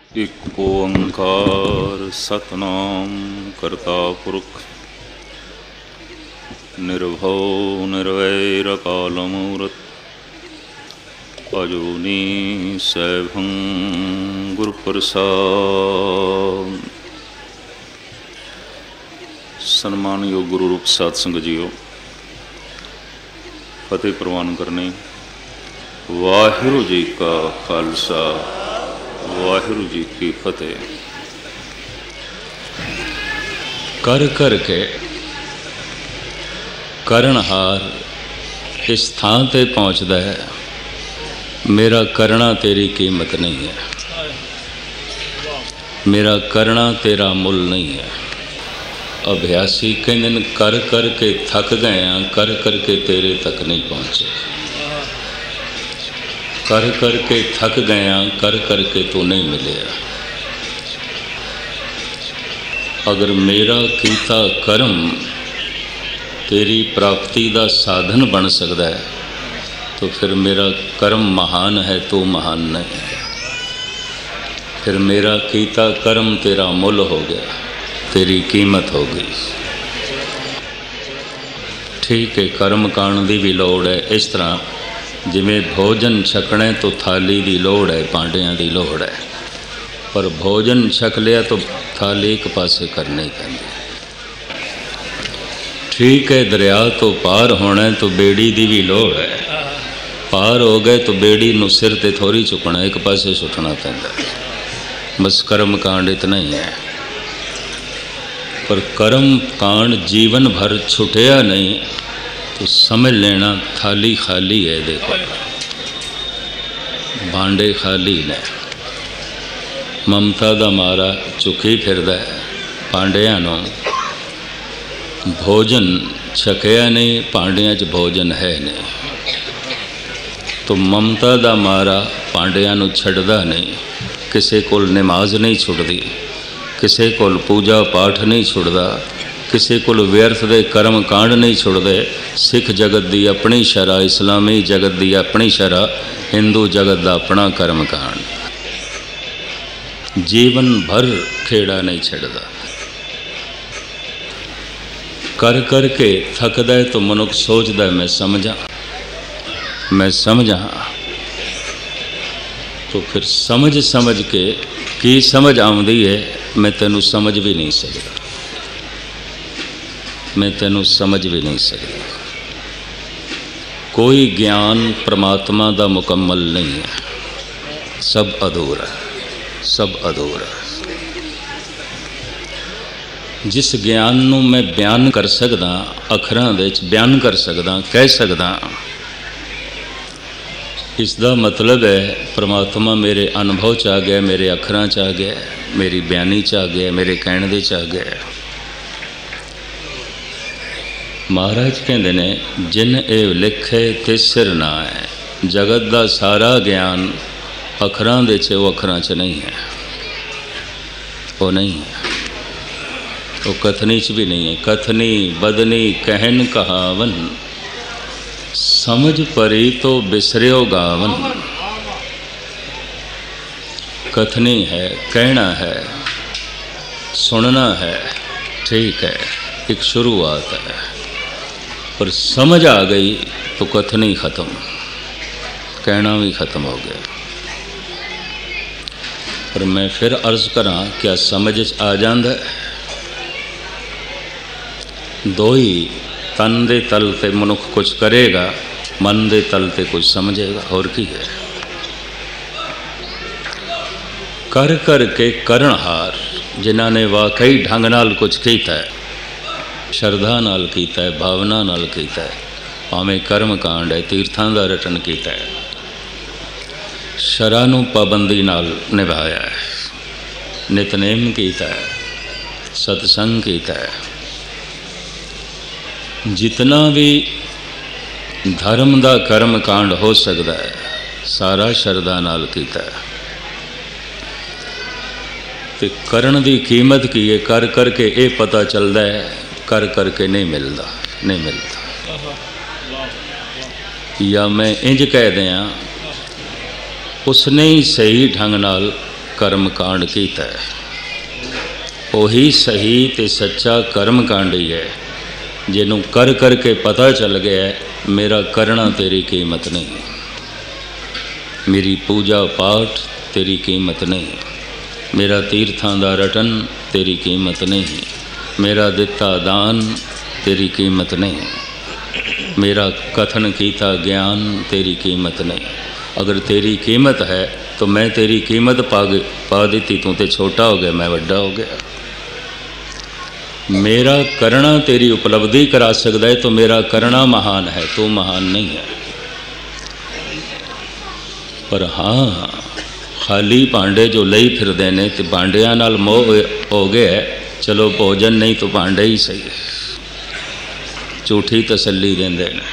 एक ओंकार सतनाम करता पुरख निर्भव निर्वैर कालमूर्त अजूनी सैभं गुरुप्रसाद। सन्मानयोग गुरु रूप साध संगत जीओ, फतेह प्रवान करने। वाहिगुरू जी का खालसा, वाहिगुरू जी की फतेह। कर कर के करनहार इस थां ते पहुँचता है, मेरा करना तेरी कीमत नहीं है, मेरा करना तेरा मुल नहीं है। अभ्यासी कहते हैं कर कर के थक गए हैं, कर कर के तेरे तक नहीं पहुँचे। कर कर के थक गए हैं, कर कर के तू नहीं मिले। अगर मेरा कीता कर्म तेरी प्राप्ति का साधन बन सकता है तो फिर मेरा कर्म महान है, तू महान नहीं है। फिर मेरा कीता कर्म तेरा मुल हो गया, तेरी कीमत हो गई। ठीक है, कर्म कांड की भी लोड़ है। इस तरह जिमें भोजन छकने तो थाली की लोड़ है, भांडियां की लोड़ है, पर भोजन छक लिया तो थाली एक पासे करनी पैंदी। ठीक है, दरिया तो पार होना है तो बेड़ी की भी लोड़ है। पार हो गए तो बेड़ी नूं सिर ते थोड़ी चुकना, एक पासे सुटना पैंदा। बस कर्म कांड इतना ही है। पर कर्म कांड जीवन भर छुटिया नहीं तो समझ लेना थाली खाली है। देखो भांडे खाली ने, ममता दा मारा चुकी फिरदा है भांडियां नूं। भोजन छकिया नहीं, भांडियां च भोजन है नहीं, तो ममता दा मारा भांडियां नूं छड्डदा नहीं। किसी कोल नमाज नहीं छुटदी, किसी कोल पूजा पाठ नहीं छुटदा, किसी कोल व्यर्थ दे कर्म कांड नहीं छुटदे। सिख जगत दी अपनी शरह, इस्लामी जगत दी अपनी शरह, हिंदू जगत दा अपना कर्म कांड। जीवन भर खेड़ा नहीं छड़दा। कर कर के थकदा है तो मनुख सोचदा मैं समझा, मैं समझा। तो फिर समझ समझ के की समझ आउंदी है, मैं तेनू समझ भी नहीं सकता, मैं तेनू समझ भी नहीं सकता। कोई ज्ञान परमात्मा दा मुकम्मल नहीं है, सब अधूरा है, सब अधूरा है। जिस ज्ञान नू मैं बयान कर सकदा, अखरां दे विच बयान कर सकदा, कह सकदा, इसका मतलब है परमात्मा मेरे अनुभव च आ गया, मेरे अखरां च आ गया, मेरी बयानी च आ गया, मेरे कहने दे च आ गया। महाराज कहते ने जिन ए लिखे तिस सिर ना है। जगत का सारा ज्ञान अखरां दे च, वो अखरां च नहीं है, वो नहीं है, वो कथनी च भी नहीं है। कथनी बदनी कहन कहावन, समझ परी तो बिसरियो गावन। कथनी है, कहना है, सुनना है, ठीक है, एक शुरुआत है, पर समझ आ गई तो कथनी खत्म, कहना भी खत्म हो गया। पर मैं फिर अर्ज करा, क्या समझ आ जाता है? दो ही, तन दे तल ते मनुख कुछ करेगा, मन दे तल ते कुछ समझेगा, और की है। कर कर के करनहार जिन्हां ने वाकई ढंग नाल कुछ कीता है, श्रद्धा नाल कीता है, भावना नाल कीता है, भावें कर्म कांड है, तीर्थां दा रटन कीता है, शरह नूं पाबंदी नाल निभाया है, नितनेम कीता है, सतसंग कीता है। जितना भी धर्म का कर्म कांड हो सकता है, सारा श्रद्धा नाल कीता है। ते करन दी कीमत की है, कर कर के ये पता चलता है, कर कर के नहीं मिलता, नहीं मिलता। या मैं इंज कह दियाँ, उसने ही सही ढंग नाल कर्म कांड कीता है। ਉਹੀ सही ते सच्चा कर्म कांडी है जिन्हों कर करके पता चल गया मेरा करना तेरी कीमत नहीं, मेरी पूजा पाठ तेरी कीमत नहीं, मेरा तीर्थां दा रटन तेरी कीमत नहीं, मेरा दिता दान तेरी कीमत नहीं, मेरा कथन कीता ज्ञान तेरी कीमत नहीं। अगर तेरी कीमत है तो मैं तेरी कीमत पा दी, तू तो छोटा हो गया, मैं बड़ा हो गया। मेरा करना तेरी उपलब्धि करा सकता है तो मेरा करना महान है, तू महान नहीं है। पर हाँ, खाली भांडे जो लई फिरदे ने ते भांडियां नाल मोह हो गया, चलो भोजन नहीं तो भांडे ही सही है, झूठी तसल्ली देंदे ने।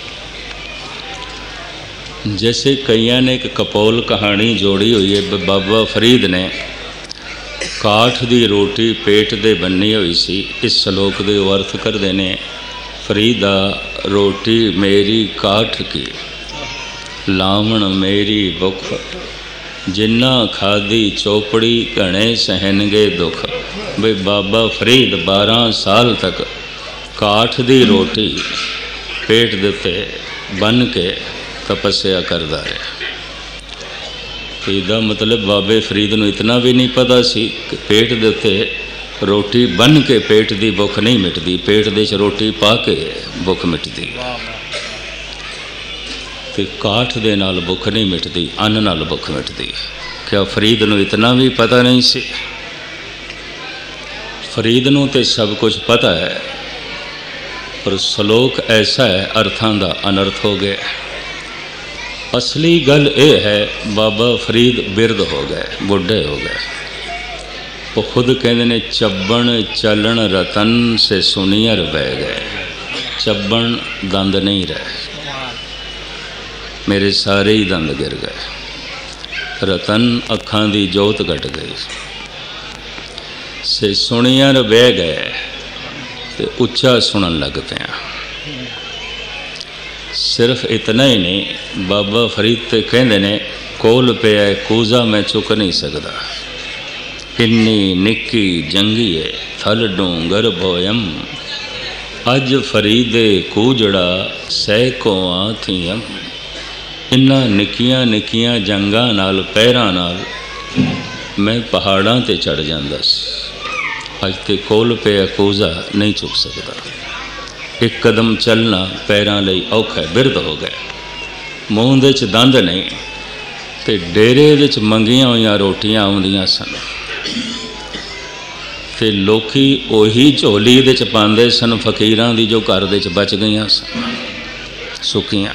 जैसे कईयां ने एक कपोल कहानी जोड़ी हुई है, बाबा फरीद ने काठ दी रोटी पेट दे बन्नी हुई सी। इस श्लोक दे अर्थ करदे ने, फरीदा रोटी मेरी काठ की, लावण मेरी भुख, जिन्ना खादी चौपड़ी घने सहनगे दुख। भाई बाबा फरीद 12 साल तक काठ दी रोटी पेट दे उत्ते बन के तपस्या करता रहा। इसदा मतलब बाबे फरीद नूं इतना भी नहीं पता सी कि पेट दे उत्ते रोटी बन के पेट दी भुख नहीं मिटदी, पेट दे च रोटी पा के भुख मिटदी। ते काठ दे नाल भुख नहीं मिटदी, अन्न नाल भुख मिटदी। क्या फरीद नूं इतना भी पता नहीं सी? फरीद नूं ते सब कुछ पता है, पर श्लोक ऐसा है अर्थां दा अनर्थ हो गया। असली गल ये है, बाबा फरीद बिरद हो गए, बुढ़े हो गए। वो खुद कहते ने, चब्बण चलन रतन से सुनियर बह गए। चब्बण दंद नहीं रहे, मेरे सारे ही दंद गिर गए। रतन अखां दी जोत घट गई, से सुनियर बह गए ते उच्चा सुनन लग पिया। सिर्फ इतना ही नहीं, बाबा फरीद ते कहते ने, कोल पिया कूजा मैं चुक नहीं सकता, इन्नी निक्की जंगीए थल डूंगर भोयम, अज फरीदे कूजड़ा सैकों थियम। इन्ना निक्कियां निक्कियां जंगां नाल पैरां नाल मैं पहाड़ां ते चढ़ जांदा सी, अज ते कोल पिया कूजा नहीं चुक सकता। एक कदम चलना पैरां लई औखा, बिरद हो गए। मूँह दे च दंद नहीं, ते डेरे दे च मंगियां होईयां रोटियां आउंदियां सन, ते लोकी ओही झोली दे च पांदे सन फकीरां दी जो घर दे च बच गईयां सन सुखियां।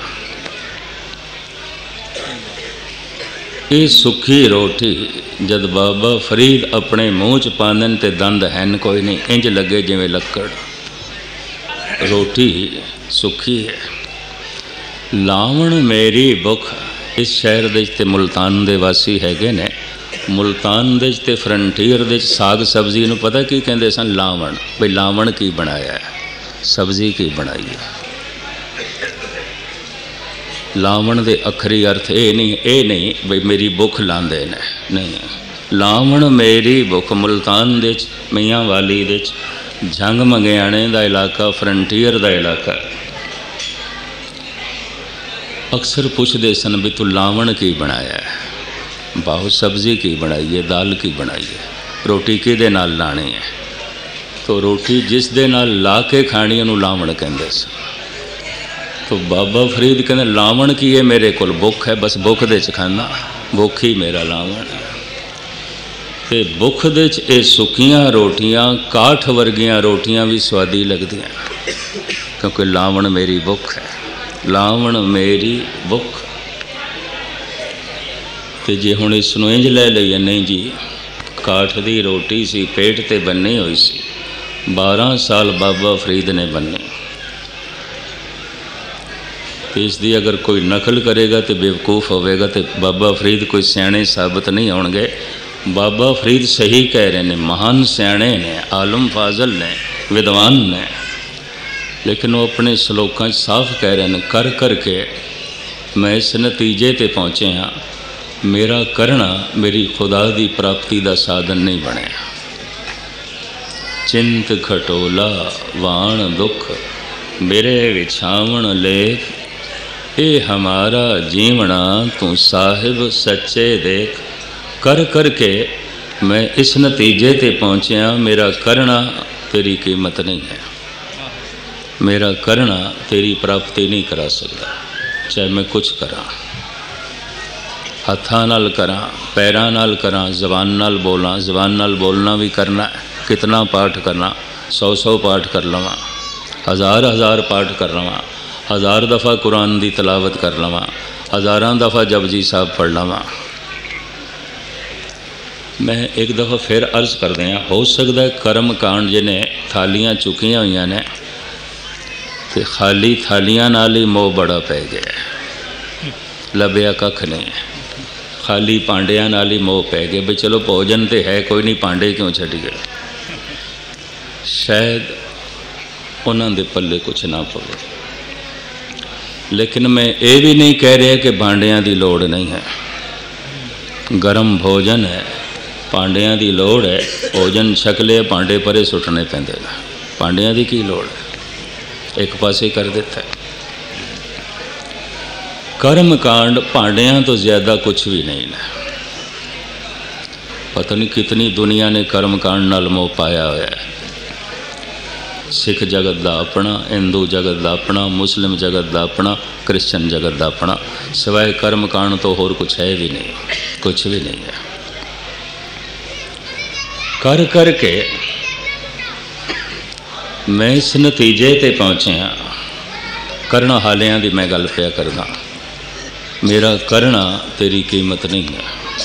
ये सुखी रोटी जद बाबा फरीद अपने मूँह च पांदन ते दंद हैन कोई नहीं, इंज लगे जिवें लक्कड़। रोटी सुखी है। लावण मेरी भुख, इस शहर दे ते मुल्तान दे वासी हैगे ने। मुल्तान दे ते फ्रंटीयर दे साग सब्जी नूं पता की कहंदे सन? लावण। भाई लावण की बनाया है, सब्जी की बनाई है। लावण दे अखरी अर्थ ये नहीं भाई मेरी भुख लांदे ने, नहीं। लावण मेरी भुख, मुल्तान दे मियाँ वाली दे झंग मंगियाणे दा इलाका, फ्रंटीयर दा इलाका। अक्सर पूछते सन भी तू लावण की बनाया है? बहुत सब्जी की बनाई है, दाल की बनाई है, रोटी किहदे नाल लानी है? तो रोटी जिस दे नाल ला के खानी उन्होंने लावण कहंदे सन। तो बाबा फरीद कहते लावण की है, मेरे कोल भुख है, बस भुख दे च खाना, भुख ही मेरा लावण है। ते भुख दे च ये सुखियां रोटियां, काठ वर्गियां रोटियां भी स्वादी लगदियां, क्योंकि लावण मेरी भुख है, लावण मेरी भुख। ते जे हुण इस नूं इंज लै लईए, नहीं जी, काठ दी रोटी सी, पेट ते बन्नी हुई सी, 12 साल बाबा फरीद ने बन्नी। तो इसकी अगर कोई नकल करेगा तो बेवकूफ़ होवेगा, तो बाबा फरीद कोई सियाणे साबित नहीं होणगे। बाबा फरीद सही कह रहे हैं, महान सियाणे ने, आलम फाजल ने, विद्वान ने, लेकिन वो अपने श्लोकां साफ कह रहे हैं, कर करके मैं इस नतीजे ते पहुँचे हाँ मेरा करना मेरी खुदा दी प्राप्ति का साधन नहीं बनया। चिंत खटोला वाण दुख मेरे विछावण लेख, ये हमारा जीवना तू साहिब सच्चे देख। कर कर के मैं इस नतीजे ते पहुँचया, मेरा करना तेरी कीमत नहीं है, मेरा करना तेरी प्राप्ति नहीं करा सकता। चाहे मैं कुछ करा, हत्थां नाल करा, पैरां नाल करा, जबान नाल बोला, जबान नाल बोलना भी करना है। कितना पाठ करना, 100 पाठ कर लवां, हज़ार पाठ कर लवां, 1000 दफ़ा कुरान की तलावत कर लवां, 1000 दफ़ा जपजी साहब पढ़ लवां। मैं एक दफ़ा फिर अर्ज़ कर दिया, हो सकता है कर्म कांड जिन्हें थालियां चुकियां हुई ने तो खाली थालियां नाल ही मोह बड़ा पै गया, लभ्या कख नहीं, खाली भांडियां नाल ही मोह पै गया भी चलो भोजन तो है कोई नहीं, भांडे क्यों छड्ड गए। शायद उन्होंने दे पल्ले कुछ ना पवे, लेकिन मैं ये भी नहीं कह रहा कि भांडियां की लोड़ नहीं है। गर्म भोजन है, भांडियां की लोड़ है, भोजन छक लिया भांडे परे सुटने पैंदे, भांडियां की की लोड़ है, एक पासे कर देता है। कर्म कांड भांडियां तो ज़्यादा कुछ भी नहीं है। पता नहीं कितनी दुनिया ने कर्म कांड नाल मोह पाया हुआ है। सिख जगत का अपना, हिंदू जगत का अपना, मुस्लिम जगत का अपना, क्रिश्चन जगत का अपना, सिवाय कर्म कांड तो होर कुछ है भी नहीं, कुछ भी नहीं है। कर कर के मैं इस नतीजे ते पहुँचा, करना हालियां की मैं गल पिया करदा, मेरा करना तेरी कीमत नहीं है।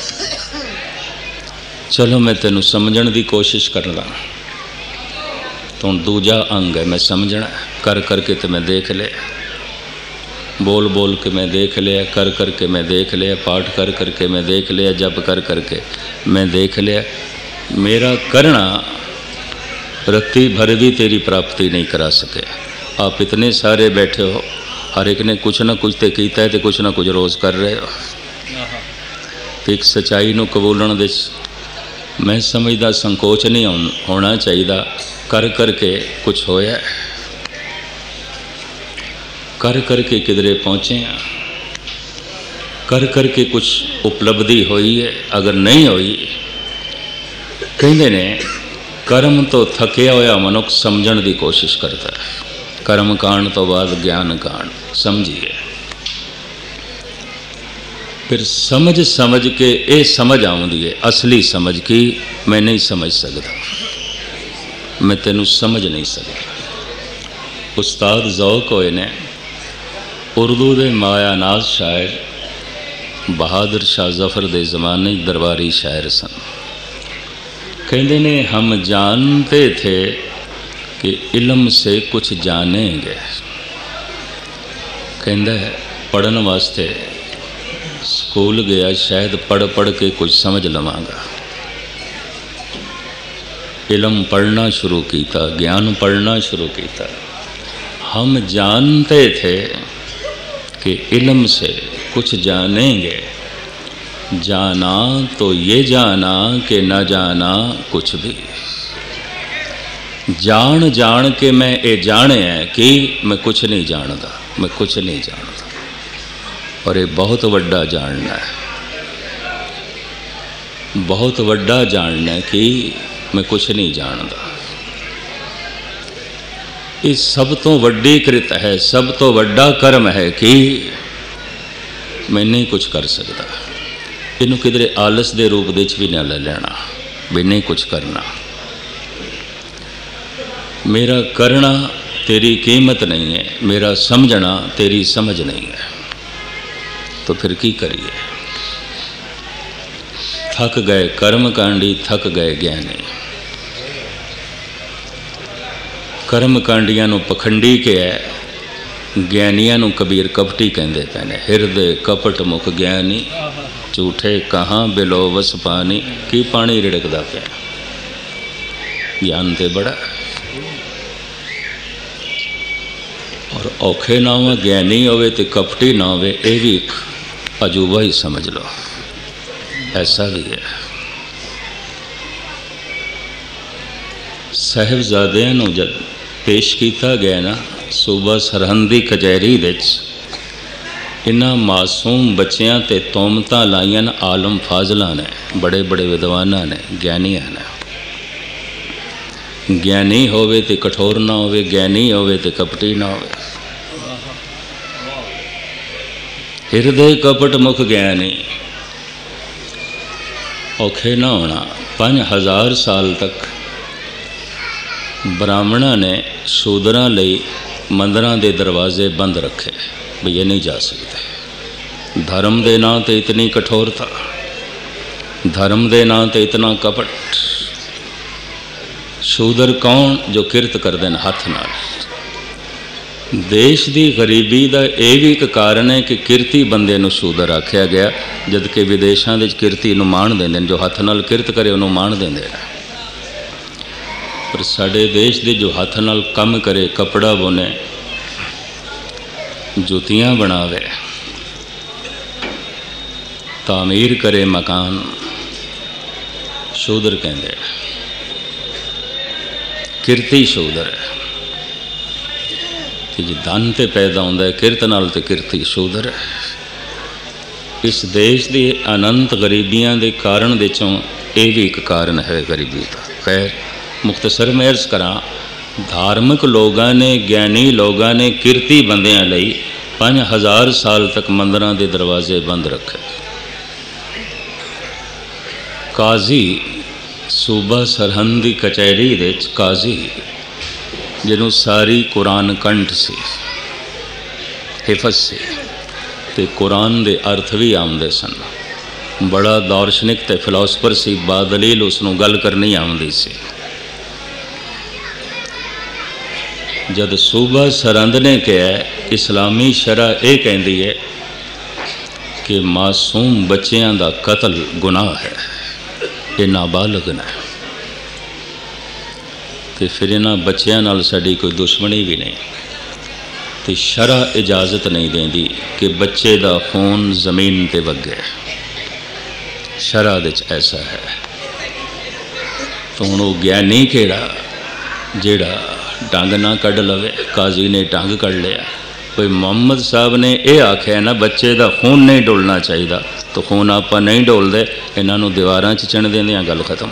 चलो मैं तेनू समझण की कोशिश कर ला, तो दूजा अंग है मैं समझना। कर कर के तो मैं देख लिया, बोल बोल के मैं देख लिया, कर कर के मैं देख लिया, पाठ कर कर के मैं देख लिया, जप कर कर के मैं देख लिया। मेरा करना रत्ती भर भी तेरी प्राप्ति नहीं करा सके। आप इतने सारे बैठे हो, हर एक ने कुछ ना कुछ तो किया है, तो कुछ ना कुछ रोज़ कर रहे हो। तो एक सच्चाई नूं कबूलण दे मैं समझदा संकोच नहीं होना चाहिए। कर कर के कुछ होया, कर कर के किधरे पहुँचे हैं, कर कर के कुछ उपलब्धि हुई है। अगर नहीं हुई, कहते ने कर्म तो थकिया होया मनुख समझण की कोशिश करता है। कर्म कांड तो बाद ज्ञान कांड समझिए, फिर समझ समझ के ये समझ आउंदी है, असली समझ की मैं नहीं समझ सकता, मैं तेनू समझ नहीं सकता। उस्ताद ज़ौक होए ने उर्दू के मायानाज शायर बहादुर शाह जफर के ज़माने दरबारी शायर सन। कहते ने हम जानते थे कि इल्म से कुछ जानेंगे। कहता है पढ़न वास्ते स्कूल गया, शायद पढ़ पढ़ के कुछ समझ लवांगा। इल्म पढ़ना शुरू किया, ज्ञान पढ़ना शुरू किया। हम जानते थे कि इल्म से कुछ जानेंगे, जाना तो ये जाना कि न जाना कुछ भी। जान जान के मैं ये जाने है कि मैं कुछ नहीं जानता, मैं कुछ नहीं जानता। और ये बहुत वड्डा जानना है, बहुत वड्डा जानना है कि मैं कुछ नहीं जानता। ये सब तो वड्डी कृत है, सब तो वड्डा कर्म है कि मैं नहीं कुछ कर सकता। इनू किधरे आलस के रूप भी ना ले लेना भी नहीं कुछ करना। मेरा करना तेरी कीमत नहीं है, मेरा समझना तेरी समझ नहीं है। तो फिर की करिए? थक गए कर्म कांडी, थक गए ज्ञानी। कर्म कांडियां नूं पखंडी के है, ज्ञानियां नूं कबीर कपटी कहंदे पे ने। हिरदे कपट मुख ज्ञानी, झूठे कहाँ बिलो वस पानी। की पानी रिड़कदा पे, ज्ञान ते बड़ा और औखे ना हो, ज्ञानी होवे ते कपटी ना होवे, ये भी एक अजूबा ही समझ लो। ऐसा भी है। साहिबजादिਆਂ ਨੂੰ जब पेश किया गया ना सूबा सरहंद की कचहरी इन्हां मासूम बच्चियां ते तोहमतां लाइयां आलम फाजलां ने, बड़े बड़े विद्वानां ने, ज्ञानियां ने। ज्ञानी होवे ते कठोर ना होवे, ज्ञानी होवे ते कपटी ना होवे। हृदय कपट मुख ज्ञानी औखे ना होना। 5000 साल तक ब्राह्मणों ने शूदरां लई मंदिरां दे दरवाजे बंद रखे, भी ये नहीं जा सकते। धर्म दे नां ते इतनी कठोरता, धर्म दे नां ते इतना कपट। शूदर कौन? जो किरत करते हैं हथ नाल। देश की गरीबी का यह भी एक कारण है कि किरती बंदे नूं शूदर आख्या गया, जबकि विदेशों के किरती नूं मान देंदे ने। जो हथ नाल किरत करे उन्होंने मान देंदे ने। पर साडे देश दे जो हथ नाल काम करे, कपड़ा बुने, जुतियां बनावे, तामीर करे मकान, शूदर कहते हैं। किरती शूदर है कि जो धन ते पैदा होंदा है किरत नाल, ते किरती शूदर है। इस देश की अनंत गरीबियां के कारण विचों ये भी एक कारण है गरीबी का। खैर मुख्तसर में अर्ज करा, धार्मिक लोगों ने, ज्ञानी लोगों ने किरती बंदियां लई 5000 साल तक मंदिरां दे दरवाजे बंद रखे। काजी सूबा सरहंद की कचहरी दे काजी जिन्हों सारी कुरान कंठ से हिफज से ते कुरान दे अर्थ भी आउंदे सन। बड़ा दार्शनिक ते फिलोसफर सी, बादलील उसनों गल करनी आउंदी सी। जद सूबा सरहंद ने कहा, इस्लामी शरह यह कहती है कि मासूम बच्चियां दा कत्ल गुनाह है, ये नाबालग ने, तो फिर इन्हां बच्चियां नाल साडी कोई दुश्मनी भी नहीं। तो शरह इजाज़त नहीं देंदी कि बच्चे दा खून जमीन ते वगे। शरह दे ऐसा है। तो हुण वो ज्ञानी केड़ा जेड़ा ढंग ना कढ़ लवे। काजी ने ढंग कढ़ लिया। कोई मोहम्मद साहब ने यह आख्या ना बच्चे का खून नहीं डोलना चाहिए, तो खून आप नहीं डोलते, इन्हों दीवारां च चिण देंदे, गल खत्म।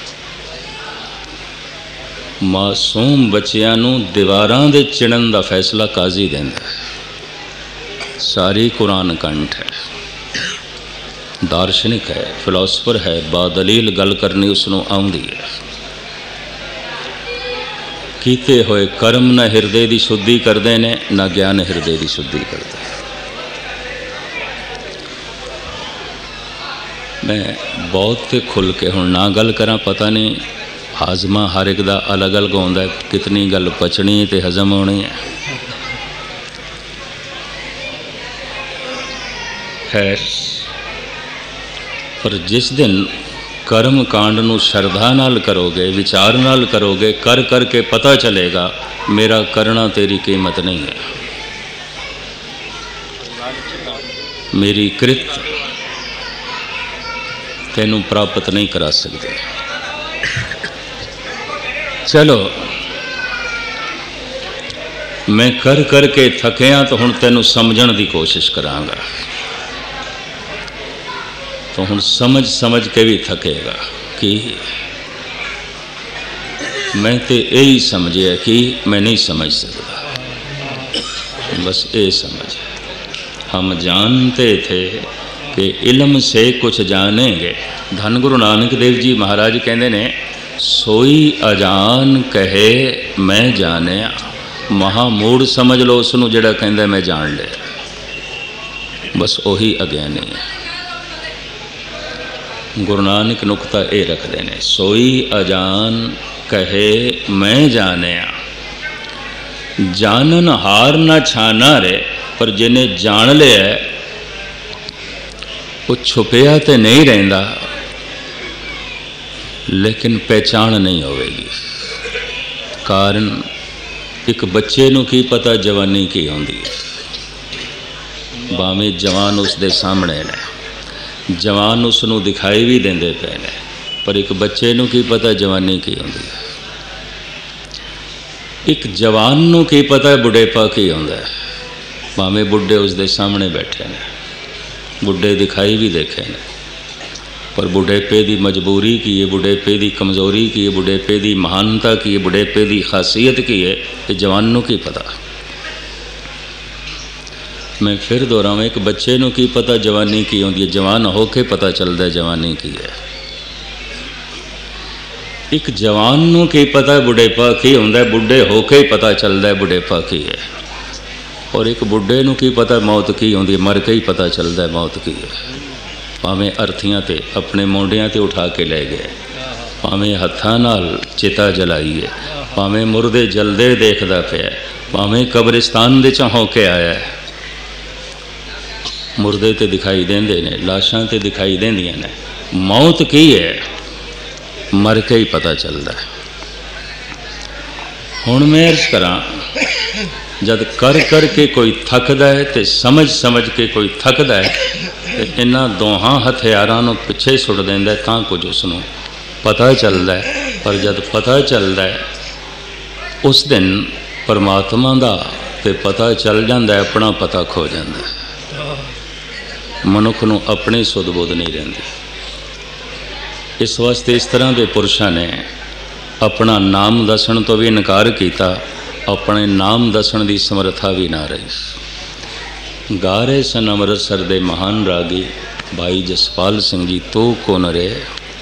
मासूम बच्चियां नूं दीवारां दे चिणन का फैसला काजी देंदा है। सारी कुरान कंठ है, दार्शनिक है, फिलोसफर है, बादलील गल करनी उसनों आउंदी है। कीते होए कर्म न हिरदे की शुद्धि करते हैं, न ज्ञान हिरदे की शुद्धि करते हैं। मैं बहुत खुल के हुण ना गल करा, पता नहीं हाजमा हर एक दा अलग अलग होंदा है, कितनी गल पचनी ते हजम होनी है। खैर, पर जिस दिन कर्म कांड नूं श्रद्धा नाल करोगे, विचार नाल करोगे, कर कर के पता चलेगा मेरा करना तेरी कीमत नहीं है, मेरी कृत तेनू प्राप्त नहीं करा सकते। चलो मैं कर कर के थकिया, तो हुण तेनू समझण दी कोशिश करांगा। तो हुण समझ समझ के भी थकेगा कि मैं तो यही समझिया कि मैं नहीं समझ सकता। बस ये समझ, हम जानते थे कि इल्म से कुछ जानेंगे। धन गुरु नानक देव जी महाराज कहते ने, सोई अजान कहे मैं जानिया। महामूड़ समझ लो उसनों जिहड़ा कहंदा मैं जान लिया, बस वही अज्ञानी है। गुरु नानक नुकता ये रखते हैं, सोई अजान कहे मैं जानिया। जानन हार ना छाना रे, पर जिन्हें जान लिया वो छुपिया तो नहीं रहिंदा, लेकिन पहचान नहीं होगी। कारण एक बच्चे नूं की पता जवानी की होंदी है, भावें जवान उसके सामने ने। जवान उसनूं दिखाई भी देंदे पे ने, पर एक बच्चे नूं की पता जवानी की होंदी है। एक जवान नूं की पता बुढ़ेपा की होंदा है। भावें बुढ़े उसके सामने बैठे ने, बुढ़े दिखाई भी देखे ने, पर बुढ़ेपे की मजबूरी की है, बुढ़ेपे की कमज़ोरी की है, बुढ़ेपे की महानता की है, बुढ़ेपे की खासियत की है, ये जवान नूं की पता। मैं फिर दोहरावां, एक बच्चे नूं की पता जवानी की होंदी है, जवान होके पता चलता है जवानी की है। एक जवान नूं की पता बुढ़ेपा की होंदा है, बुढ़े होके ही पता चलता है बुढ़ेपा की है। और एक बुढ़े नूं की पता मौत की होंदी है, मर के ही पता चलता है मौत की है। भावें अर्थियां ते अपने मोंडियां ते उठा के ले गए, भावें हत्थां नाल चिता जलाई है, भावें मुर्दे जलदे देखदा पिया, भावें कब्रिस्तान दे चों होके आया है। मुर्दे ते दिखाई देंदे ने, लाशां ते दिखाई देंदियां ने, मौत की है मर के ही पता चलता है। हुण मैं अर्ज करां, जद कर कर के कोई थकदा है तो समझ समझ के कोई थकदा है, तो इन्हां दोहां हथियारां नूं पिछे सुट दिंदा है, तां कुछ उसनूं पता चलता है। पर जद पता चलता है उस दिन परमात्मा दा ते पता चल जाता है, अपना पता खो जाता है। मनुख नूं अपनी सुध बुध नहीं रहिंदी। इस वास्ते इस तरह के पुरुषों ने अपना नाम दसन तो भी इनकार किया, अपने नाम दसन की समर्था भी ना रही। गा रहे सन अमृतसर के महान रागी भाई जसपाल सिंह जी, तो कौन रहे,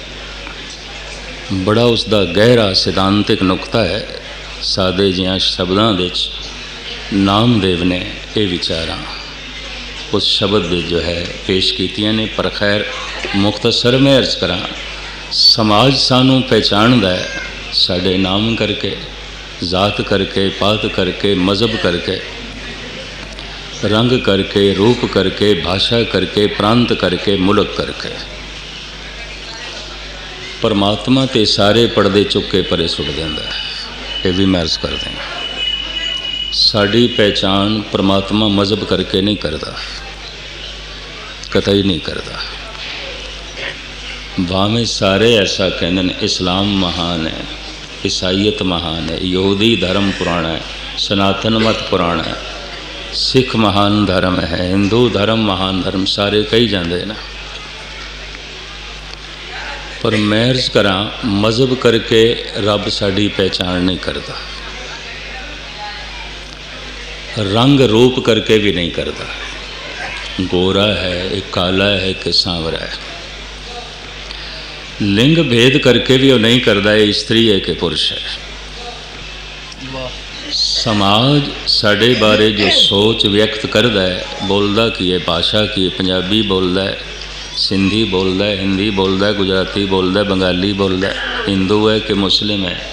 बड़ा उसका गहरा सिद्धांतिक नुकता है। सादे जिहां शब्दों विच नामदेव ने ये विचारां उस शब्द जो है पेश कीतियां ने, पर खैर मुख्तसर में अर्ज करां। समाज सानू पहचानदा है साडे नाम करके, जात करके, पात करके, मजहब करके, रंग करके, रूप करके, भाषा करके, प्रांत करके, मुल्क करके। परमात्मा ते सारे पर्दे चुक के परे सुट देंदा है। ये भी मैं अर्ज कर दें, साड़ी पहचान परमात्मा मजहब करके नहीं करता, कतई नहीं करता। भावें सारे ऐसा कहते हैं इस्लाम महान है, ईसाईयत महान है, यहूदी धर्म पुराना है, सनातन मत पुराना है, सिख महान धर्म है, हिंदू धर्म महान धर्म, सारे कही जाते ना। पर मैं अर्ज करा, मजहब करके रब साड़ी पहचान नहीं करता, रंग रूप करके भी नहीं करता। गोरा है, एक काला है, कि सांवरा है, लिंग भेद करके भी वो नहीं करता है स्त्री है कि पुरुष है। समाज साढ़े बारे जो सोच व्यक्त करता है, बोलता की है, भाषा की है, पंजाबी बोलता है, सिंधी बोलता है, हिंदी बोलता है, गुजराती बोलता है, बंगाली बोलता है, हिंदू है कि मुस्लिम है,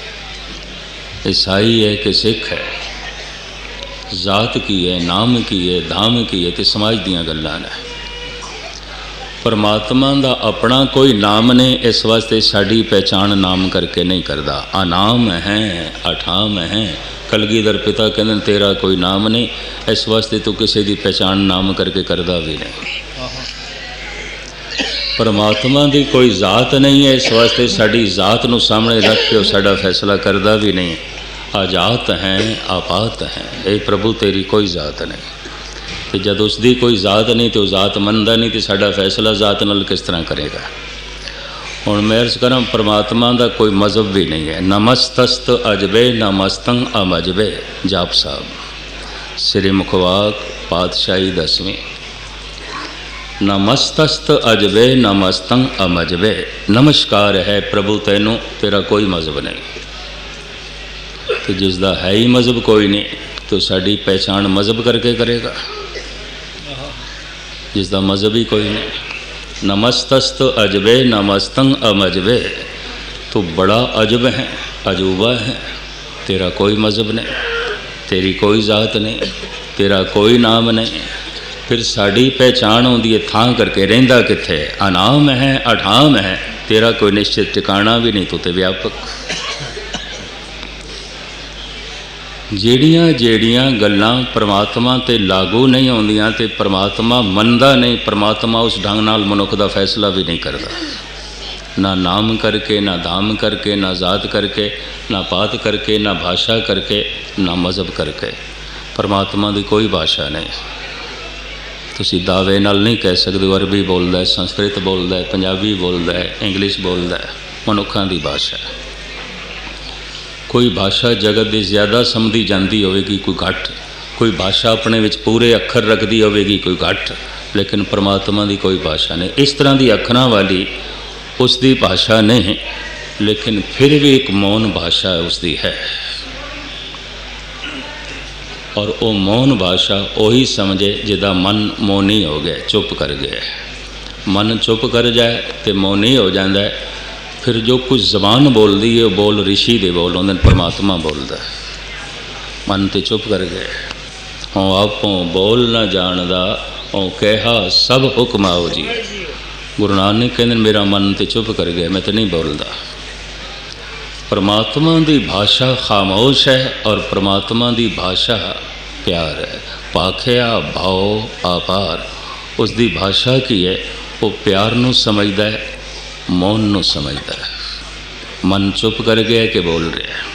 ईसाई है कि सिख है, जात की है, नाम की है, धाम की है, तो समाज दियां गल्लां ने। परमात्मा का अपना कोई नाम ने, इस वास्ते साड़ी पहचान नाम करके नहीं करता। अनाम है, अठाम है, कलगीधर पिता कहते तेरा कोई नाम नहीं, इस वास्ते तू किसी की पहचान नाम करके करता भी नहीं। परमात्मा की कोई जात नहीं है, इस वास्ते साड़ी जात नूं सामने रख के साड़ा फैसला करता भी नहीं। आजात हैं, आपात हैं, ये प्रभु तेरी कोई जात नहीं। तो जब उसकी कोई जात नहीं तो जात मनता नहीं, तो साड़ा फैसला जात नाल किस तरह करेगा। हुण मैं अर्ज करा, परमात्मा का कोई मजहब भी नहीं है। नमस्तस्त अजबे नमस्तंग अमजबे, जाप साहब श्री मुखवाक पातशाही 10वीं। नमस्तस्त अजबे नमस्तंग अमजबे, नमस्कार है प्रभु तैनू, तेरा कोई मजहब नहीं। तो जिसका है ही मजहब कोई नहीं, तो साड़ी पहचान मजहब करके करेगा, जिसका मजहब ही कोई नहीं। नमस्तस्त अजबे नमस्तंग अमजबे, तो बड़ा अजब है, अजूबा है, तेरा कोई मजहब नहीं, तेरी कोई जात नहीं, तेरा कोई नाम नहीं। फिर साड़ी पहचान होंदी है थां करके, रहिंदा कित्थे, अनाम है, अठाम है, तेरा कोई निश्चित ठिकाना भी नहीं, तो ते व्यापक। ਜਿਹੜੀਆਂ ਜਿਹੜੀਆਂ ਗੱਲਾਂ परमात्मा ते लागू नहीं आउंदियां ते परमात्मा मनदा नहीं, परमात्मा उस ढंग नाल मनुख दा फैसला भी नहीं करदा। ना नाम करके, ना धाम करके, ना जात करके, ना पात करके, ना भाषा करके, ना मजहब करके। परमात्मा दी कोई भाषा नहीं। तुसी दावे नाल नहीं कह सकदे अरबी बोलदा है, संस्कृत बोलदा है, पंजाबी बोलदा है, इंग्लिश बोलदा है। मनुखां दी भाषा है। कोई भाषा जगत की ज़्यादा समझी जाती होगी, कोई घट। कोई भाषा अपने विच पूरे अखर रखती होगी, कोई घट। लेकिन परमात्मा की कोई भाषा नहीं। इस तरह की अखरां वाली उसकी भाषा नहीं, लेकिन फिर भी एक मौन भाषा उसकी है। और वो मौन भाषा वही समझे जिदा मन मौनी हो गया, चुप कर गया। मन चुप कर जाए तो मौनी हो जाता है। फिर जो कुछ जबान बोलती है वो बोल ऋषि दे बोल होंदे, परमात्मा बोलता है। मन तो चुप कर गए। हों आपों बोल न जानदा, हों कहा सब हुक्म आओ जी। गुरु नानक कहते मेरा मन तो चुप कर गया, मैं तो नहीं बोलता। परमात्मा की भाषा खामोश है और परमात्मा की भाषा प्यार है। पाखिया भाव आपार, उसकी भाषा की है। वो प्यार नूं समझदा है, मौन नूं समझदा है। मन चुप कर गया कि बोल रहा है।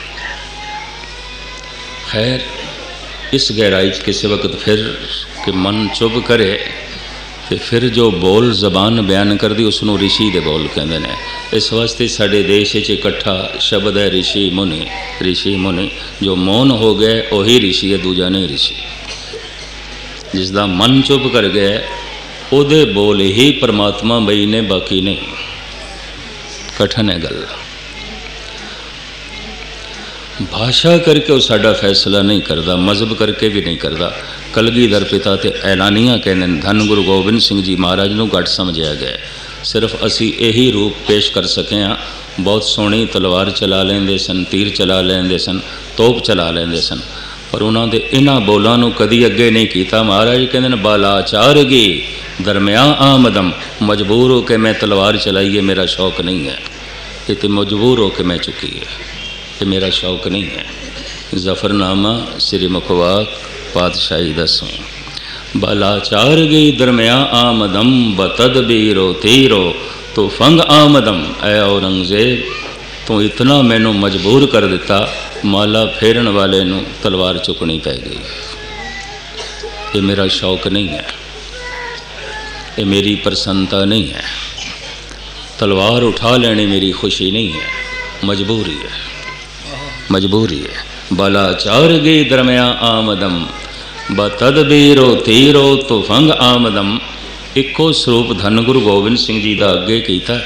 खैर इस गहराई किसी वक्त फिर कि मन चुप करे तो फिर जो बोल जबान बयान कर दी उसनों ऋषि दे बोल कहते हैं। इस वास्ते साढ़े देश इकट्ठा शब्द है ऋषि मुनि। ऋषि मुनि जो मौन हो गए वही ऋषि है, दूजा नहीं ऋषि। जिसका मन चुप कर गया उहदे बोल ही परमात्मा बई ने, बाकी नहीं। कठिन है गल। भाषा करके वो साडा फैसला नहीं करता, मजहब करके भी नहीं करता। कलगीधर पिता ते ऐलानियां कहते धन गुरु गोबिंद सिंह जी महाराज नूं घट समझिया गया। सिर्फ असी यही रूप पेश कर सके हाँ। बहुत सोहनी तलवार चला लेंदे सन, तीर चला लेंदे सन, तोप चला लेंदे सन, पर उन्हां दे इन्हां बोलां नूं कदी अगे नहीं कीता। महाराज कहते बालाचार गी दरमिया आमदम, मजबूर हो के मैं तलवार चलाई है, मेरा शौक नहीं है। ये तो मजबूर हो के मैं चुकी है, ये मेरा शौक नहीं है। जफरनामा श्री मुखवाक पातशाही दसों। बालाचार गई दरमिया आमदम, बतदबीरो तीरो तो फंग आमदम। ऐ औरंगजेब तू इतना मैनू मजबूर कर दिता, माला फेरन वाले नू तलवार चुकनी पै गई। ये मेरा शौक नहीं है, ये मेरी प्रसन्नता नहीं है। तलवार उठा लेनी मेरी खुशी नहीं है, मजबूरी है, मजबूरी है। बालाचार गई दरमिया आमदम, बतदबीरो तीरो तो फंग आमदम। इको स्वरूप धन गुरु गोबिंद सिंह जी का अगे किया।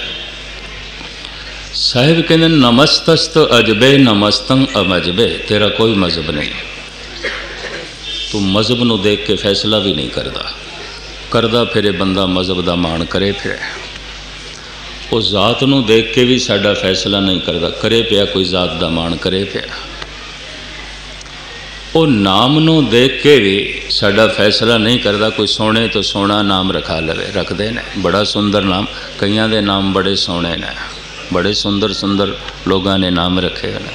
साहिब कहते नमस्तस्त अजबे नमस्तंग अमजबे। तेरा कोई मजहब नहीं, तू मजहब नूं देख के फैसला भी नहीं करदा फिर बंदा मजहब का मान करे फिर। उस जात नूं देख के भी साडा फैसला नहीं करदा, करे पिया कोई जात का मान करे पिया। वो नाम नूं देख के भी साडा फैसला नहीं करदा, कोई सोने तो सोना नाम रखा लवे, रखते ने बड़ा सुंदर नाम। कईयां दे नाम बड़े सोने ने, बड़े सुंदर सुंदर लोगों ने नाम रखे हैं।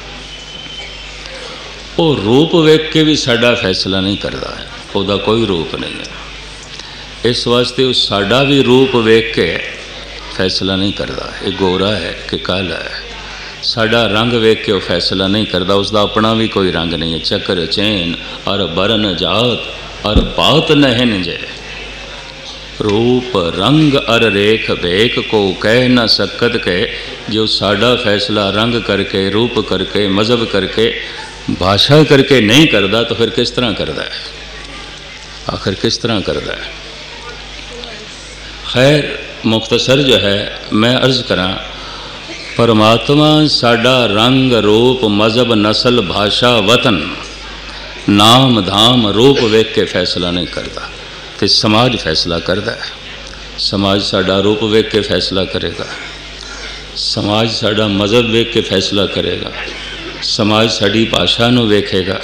वो रूप वेख के भी साडा फैसला नहीं करता है, उसका कोई रूप नहीं है। इस वास्ते उस साडा भी रूप वेख के फैसला नहीं करता, ये गोरा है कि काला है। साडा रंग वेख के वो फैसला नहीं करता, उसका अपना भी कोई रंग नहीं है। चक्र चैन और बरन जात और बात नहन जे, रूप रंग अर रेख भेख को कह न सकत के। जो साडा फैसला रंग करके, रूप करके, मजहब करके, भाषा करके नहीं करता तो फिर किस तरह करता है? आखिर किस तरह करता है? खैर मुख्तसर जो है मैं अर्ज़ करा, परमात्मा साडा रंग रूप मजहब नस्ल भाषा वतन नाम धाम रूप वेख के फैसला नहीं करता, तो समाज फैसला करता है। समाज साडा रूप वेख के फैसला करेगा, समाज साडा मजहब वेख के फैसला करेगा, समाज साड़ी भाषा नूं वेखेगा,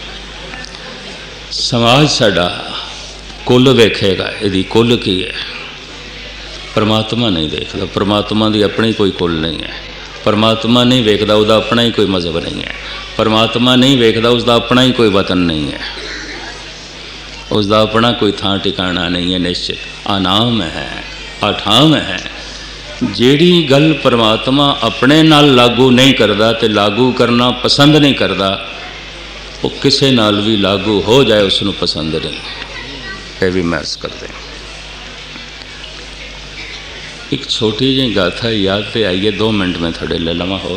समाज साडा कुल वेखेगा, यदि कुल की है। परमात्मा नहीं देखता, परमात्मा की अपनी कोई कुल नहीं है। परमात्मा नहीं वेखदा, उसका अपना ही कोई मजहब नहीं है। परमात्मा नहीं वेखदा, उसका अपना ही कोई वतन नहीं है, उसका अपना कोई थां ठिकाना नहीं है। निश्चित अनाम है, अठाम है। ਜਿਹੜੀ गल परमात्मा अपने नाल लागू नहीं करता तो लागू करना पसंद नहीं करता, वो किसी नाल भी लागू हो जाए उसनू पसंद नहीं। यह भी महस करते। एक छोटी जी गाथा याद तो आई है, 2 मिनट में थोड़े ले लवां होर।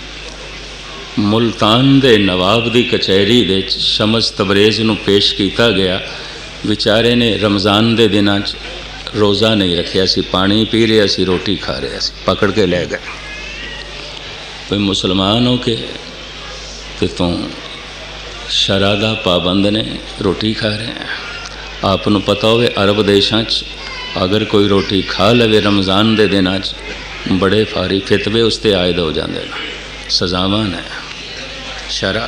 मुल्तान दे नवाब की कचहरी दे शमस तबरेज़ नू पेश किया गया। बेचारे ने रमज़ान के दिनों रोज़ा नहीं रखिया सी, पानी पी रहा सी, रोटी खा रहा सी, पकड़ के ले गए। कोई मुसलमान हो के तू शरा दा पाबंद ने, रोटी खा रहे हैं। आपनू पता हो अरब देशों अगर कोई रोटी खा लवे रमज़ान के दिनों बड़े फारी फितवे उसते आयद हो जाते हैं, सजावां ने। शरा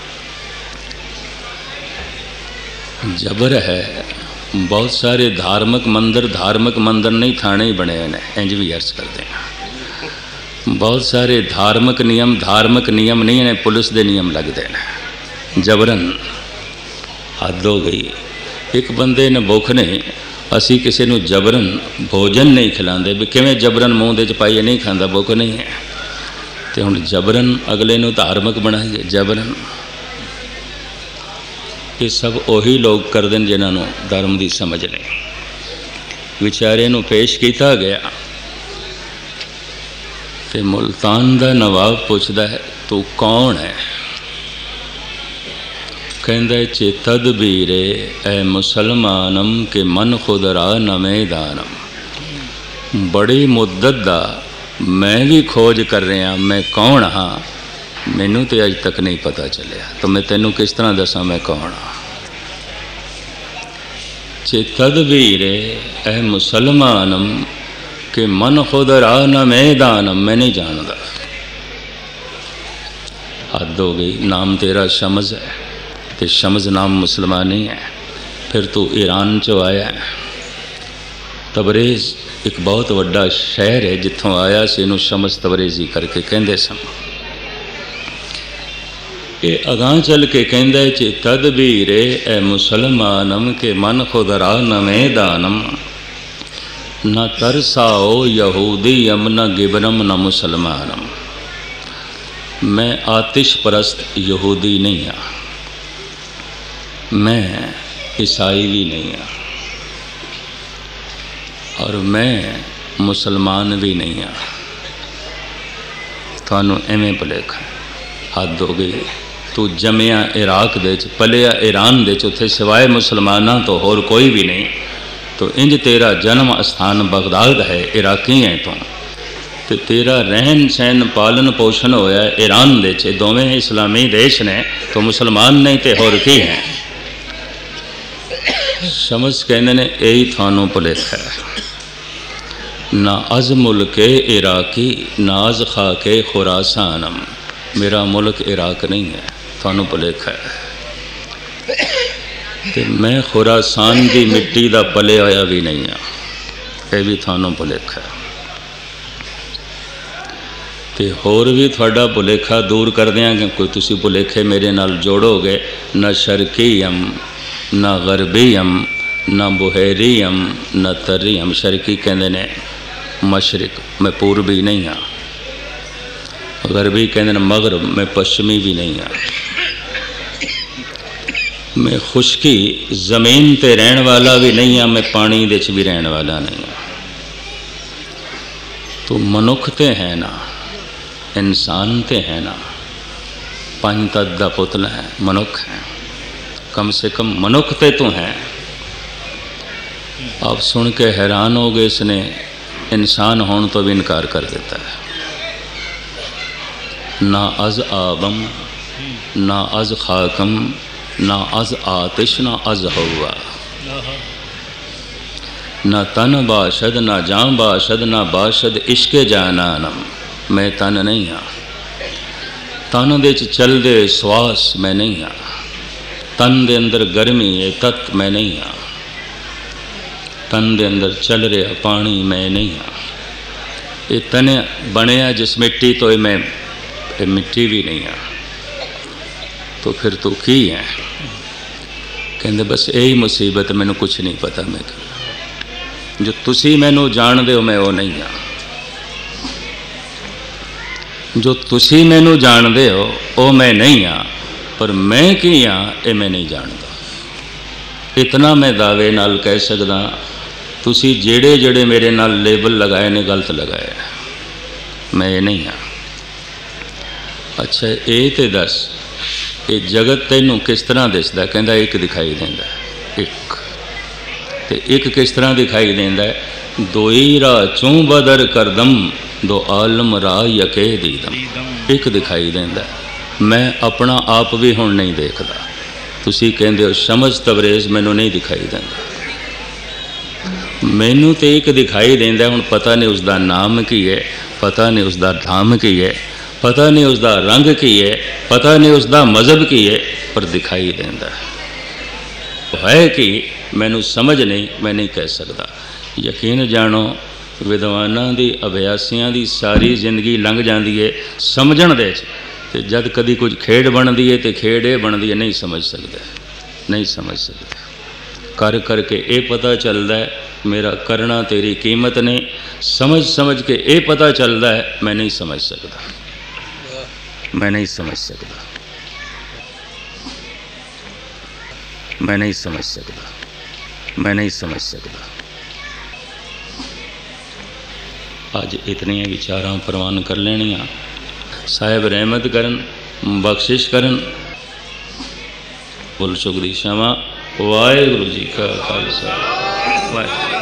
जबर है। बहुत सारे धार्मिक मंदिर नहीं थाने ही बने हैं, इंज भी अर्ज करते हैं। बहुत सारे धार्मिक नियम नहीं ने, पुलिस के नियम लगते हैं। जबरन हद हो गई। एक बंदे ने भुख ने, असी किसी को जबरन भोजन नहीं खिलाते, भी किवें जबरन मूँह दे पाइए नहीं खाता, भुख नहीं है तो हुण जबरन अगले नूं धार्मिक बनाइए। जबरन ये सब उही लोग करते हैं जिन्होंने धर्म की समझ नहीं। विचारे नूं पेश किया गया तो मुल्तान का नवाब पूछता है, तू कौन है? कहंदा चे तदबीरे ए मुसलमानम के मन खुद रा नमे दानम। बड़ी मुद्दत दा मैं भी खोज कर रहा, मैं कौन हाँ, मैनू तो अज तक नहीं पता चलिया, तो मैं तेनू किस तरह दसा मैं कौन हाँ। चे तदबीरे ए मुसलमानम के मन खुद रा नमे दानम, मैं नहीं जानता। हद हो गई। नाम तेरा शमस है तो शमस नाम मुसलमानी है, फिर तू ईरान चो आया है। तबरेज़ एक बहुत वड्डा शहर है, जिथों आया से इनू शमस तबरेज़ी करके कहते सन। ये अगां चल के कहंदा चे तदबीरे ए मुसलमानम के मन खुद रा नमे दानम। न तरसाओ यहूदीयम न गिबरम न मुसलमानम। मैं आतिश परस्त यहूदी नहीं हाँ, मैं ईसाई भी नहीं हाँ, और मैं मुसलमान भी नहीं हाँ। थानू एवें भुलेखा। हद हो गई। तू जमिया इराक दे, पलिया ईरान दे, उत्थे सिवाय मुसलमाना तो होर कोई भी नहीं। तो इंज तेरा जन्म स्थान बगदाद है, इराकी है तो तेरा रहन सहन पालन पोषण होया ईरान दे, दोवें इस्लामी देश ने, तो मुसलमान नहीं तो होर की है। शमस कहते ने यही थानू भुलेखा है। ना अज मुल्के इराकी ना अज खा के खुरासानम। मेरा मुल्क इराक नहीं है, थानू भुलेखा है। ते मैं खुरासान की मिट्टी का पले आया भी नहीं हाँ, यह भी थानू भुलेखा है। ते होर भी थोड़ा भुलेखा दूर कर देंगे। कोई तुसी भुलेखे मेरे नाल जोड़ोगे, न शर्कीयम न गरबीयम न बुहेरियम न तरीयम। शर्की कहते ने मशरक, मैं पूर्वी नहीं हाँ। गरबी कहते हैं मगरब, मैं पश्चिमी भी नहीं हाँ। मैं खुशकी जमीन ते रहने वाला भी नहीं हाँ, मैं पानी दे भी रहने वाला नहीं हाँ। तो मनुख ते है ना, इंसान ते है ना, पंज तत्त दा पुतला है, मनुख है। कम से कम मनुख ते तो है। आप सुन के हैरान हो गए, इसने इंसान होने तो भी इनकार कर देता है। ना अज आबम ना अज खाकम ना अज आतिश ना अज हवा। ना तन बाशद ना जान बाशद ना बाशद इश्के जानानम। मैं तन नहीं हाँ। तन दे चल दे श्वास मैं नहीं हाँ। तन दे अंदर गर्मी है तत्त मैं नहीं हाँ। तन दे अंदर चल रहा पानी मैं नहीं हाँ। ये तने बनया जिस मिट्टी तो मैं मिट्टी भी नहीं हाँ, तो फिर तू की है? कहते बस यही मुसीबत, मैनू कुछ नहीं पता। मैं जो तुसी मैनू जानदे हो मैं वो नहीं हाँ, जो तुसी मैनू जानदे हो वो मैं नहीं हाँ, पर मैं की हाँ ये मैं नहीं जानता। इतना मैं दावे नाल कह सकदा, तुसी जेड़े जेड़े मेरे नाल लेबल लगाए ने गलत लगाए, मैं ये नहीं हाँ। अच्छा ये तो दस, ये जगत तैनू किस तरह दिसदा? कहंदा एक दिखाई देंदा, एक ते एक किस तरह दिखाई देंदा है? दोई राह चों बदर करदम, दो आलम राह यके दीदम। एक दिखाई देंदा, मैं अपना आप भी हुण नहीं देखदा। तुसी कहंदे हो समझ तवरेज, मैनू नहीं दिखाई देंदा। मैनू तो एक दिखाई देंदा, हुण पता नहीं उसका नाम की है, पता नहीं उसका धाम की है, पता नहीं उसका रंग की है, पता नहीं उसका मजहब की है, पर दिखाई देंदा है कि मैनू समझ नहीं, मैं नहीं कह सकता। यकीन जानो विद्वानां दी अभ्यासियां दी सारी जिंदगी लंघ जाती है समझण दे ते जद कदी कुछ खेड बनती है तो खेड ये बनती है, नहीं समझ सकते, नहीं समझ सकते। कर करके ये पता चलता है मेरा करना तेरी कीमत नहीं, समझ समझ के ये पता चलता है मैं नहीं समझ सकता, मैं नहीं समझ सकता, मैं नहीं समझ सकता, मैं नहीं समझ सकता। अज इतनियां विचारां प्रवान कर लेनियां। साहिब रहमत करन, बख्शिश करन। भुल चुक दी क्षमा। वाहिगुरू जी का खालसा, वाहिगुरू।